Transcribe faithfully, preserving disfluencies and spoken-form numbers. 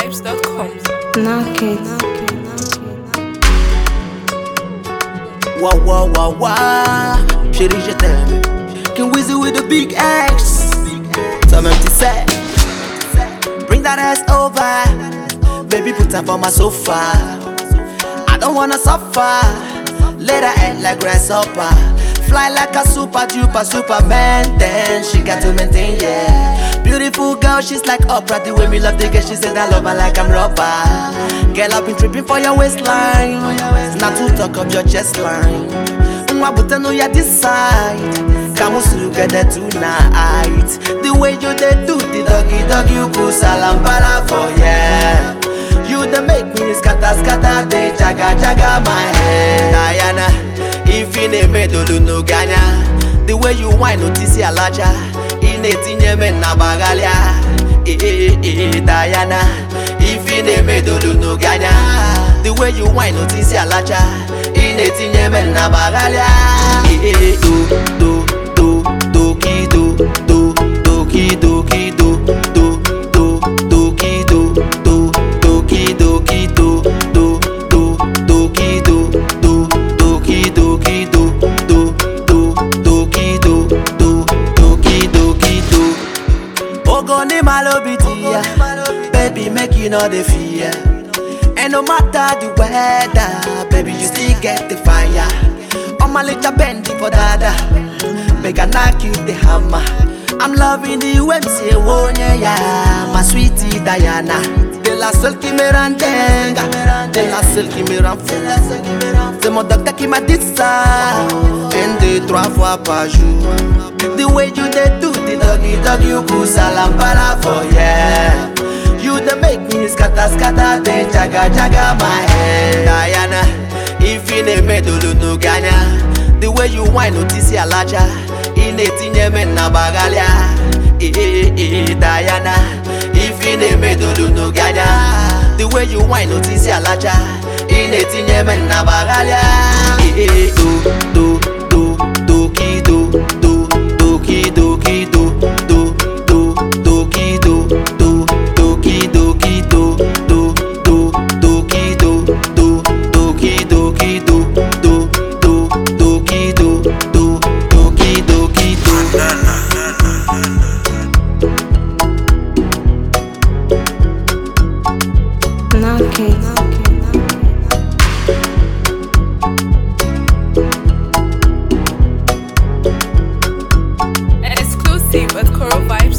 vibes dot com. Knock it. Wah wah wah wah, chérie je t'aime. Can Wizzy with the big X. Some empty set. Bring that ass over, baby put her on my sofa. I don't wanna suffer. Let her act like grasshopper. Fly like a super duper superman. Then she got to maintain, yeah. Beautiful girl, she's like Oprah. The way me love the girl, she said I love her like I'm rubber. Girl, I've been tripping for your waistline. Not to talk of your chest line. Mwa buta no ya decide. Come together tonight. The way you dey do the doggy dog, you go salam para for yeah. You dey make me scatter scatter, they jaga jaga my head. Diana, if you name me do no ganya. The way you whine notice ya lacha. In a tinye me na bagalia. Eh eh eh Diana, if you name me do no ganya. The way you whine notice ya lacha. In a tinye me na bagalia. Eh eh do do do do ki do do do ki do ki do do do do ki do do do ki do ki do do do do ki do do do ki do ki do do do do ki do do do ki do ki do. Ogoni malobitia, baby make you know the fear. And no matter the weather, baby you still get the fire. On my little bendy for dada, make I knock you the hammer. I'm loving the way me say oh yeah, my sweetie Diana. De la seule qui me rend dingue, de la seule qui me rend fou. C'est mon docteur qui m'a dit ça. Un, deux, trois fois par jour. The way you dey do the doggy dog, you go salam para for yeah. You dey make me scatter scatter, they jaga jaga my head. Diana, if you name me do no ganya. The way you whine notice ya lacha. In a tinye me na bagalia. Eh eh eh Diana, if you name me do no ganya. The way you whine notice ya lacha. In a tinye me na bagalia. Eh eh do do do do ki do do do ki do ki do do do do ki do do do ki do ki do do do do ki do do do ki do ki do do do do ki do do do ki do ki do. Knock it. Exclusive at coral vibes